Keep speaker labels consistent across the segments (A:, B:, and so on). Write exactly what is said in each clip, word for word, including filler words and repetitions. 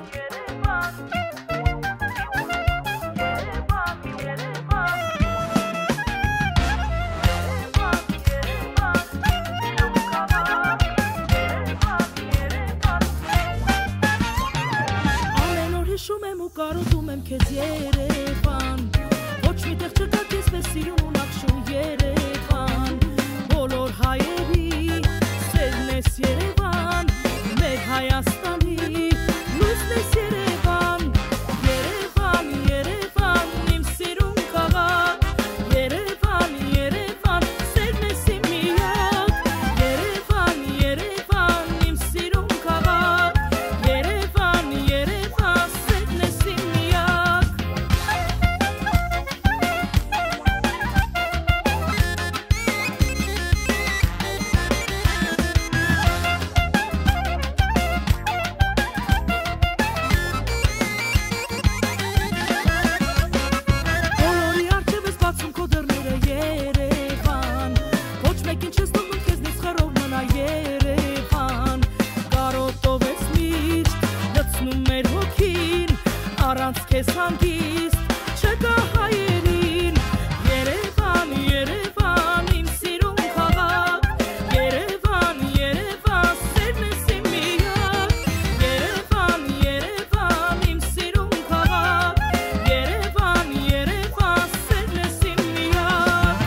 A: Հիշում եմ ու կարոտում եմ քեզ Երևան, ոչ մի տեղ չկա քեզ պես սիրուն ու նախշուն Երևան, բոլոր հայերի սերն ես Երևան, մեր Հայաստանի լույսն ես Երևան, Երևան, Երևան, իմ սիրուն քաղաք, Երևան, Երևան, սերն ես իմ միակ, Երևան, Երևան, իմ սիրուն քաղաք, Երևան, Երևան, առանց քեզ հանգիստ չկա հայերին, Երևան, Երևան, իմ սիրուն քաղաք, Երևան, Երևան, սերն ես իմ միակ, Երևան, Երևան, իմ սիրուն քաղաք, Երևան, Երևան, սերն ես իմ միակ։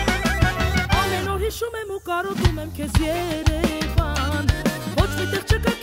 A: Հիշում եմ ու կարոտում եմ քեզ Երևան, ոչ մի տեղ չկա